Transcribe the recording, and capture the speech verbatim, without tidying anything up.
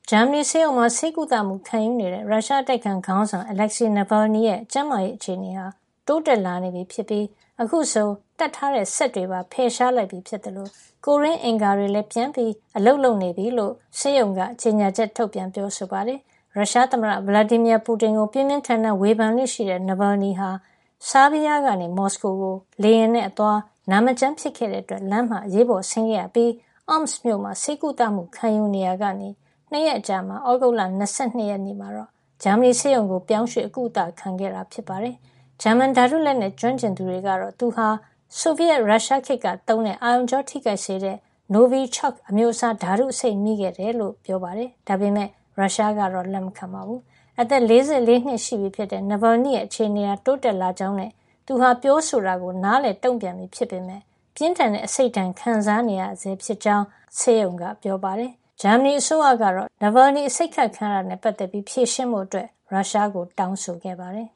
ဂျာမနီဆေးရုံမှာဆေးကုသမှုခံယူနေတဲ့ရုရှားတိုက်ခံခေါင်းဆောင် Alexei Navalny ရဲ့ကျန်းမာရေးအခြေအနေဟာတိုးတက်လာနေပြီဖြစ်ပြီးအခုဆိုတတ်ထားတဲ့စက်တွေပါဖယ်ရှားလိုက်ပြီဖြစ်တယ်လို့ကိုရင်းအင်္ဂါတွေလည်းပြန်ပြီးအလုတ်လုံနေပြီလို့ဆေးရုံကကြေညာချက်ထုတ်ပြန်ပြောဆိုပါတယ်။ရုရှားသမ္မတဗလာဒီမီယာပူတင်ကိုပြင်းပြင်းထန်ထန်ဝေဖန်လို့ရှိတဲ့ Navalny ဟာဆားဘီးယားကနေမော်စကိုကိုလေယာဉ်နဲ့အသွားနာမကျန်းဖြစ်ခဲ့တဲ့အတွက်လမ်းမှာအရေးပေါ်ဆင်းခဲ့ရပြီး Omsk မြို့မှာဆေးကုသမှုခံယူနေရကနေနှစ်ရက်အကြာမှာဩဂုတ်လ၂၂ရက်နေ့မှာတော့ဂျာမနီဆေးရုံကိုပြောင်းရွှေ့အကုသခံခဲ့တာဖြစ်ပါတယ်။ဂျာမန်ဓာတုလက်နဲ့ကျွမ်းကျင်သူတွေကတော့သူဟာဆိုဗီယက်ရုရှားခေတ်ကသုံးတဲ့အာရုံကြောထိခိုက်စေတဲ့ Novichok အမျိုးအစားဓာတုအဆိပ်မိခဲ့တယ်လို့ပြောပါတယ်။ဒါပေမဲ့ရုရှားကတော့လက်မခံပါဘူး။အသက်၄၄နှစ်ရှိပြီဖြစ်တဲ့ Navalny ရဲ့အခြေအနေဟာတိုးတက်လာကြောင်းနဲ့သူဟာပြောဆိုတာကိုနားလည်တုံ့ပြန်ပြီဖြစ်ပေမဲ့ပြင်းထန်တဲ့အဆိပ်ဒဏ်ခံစားနေရဆဲဖြစ်ကြောင်းဆေးရုံကပြောပါတယ်။ဂျာမနီအစိုးရကတော့ Navalny အဆိပ်ခတ်ခံရတာနဲ့ပတ်သက်ပြီးဖြေရှင်းဖို့အတွက်ရုရှားကိုတောင်းဆိုခဲ့ပါတယ်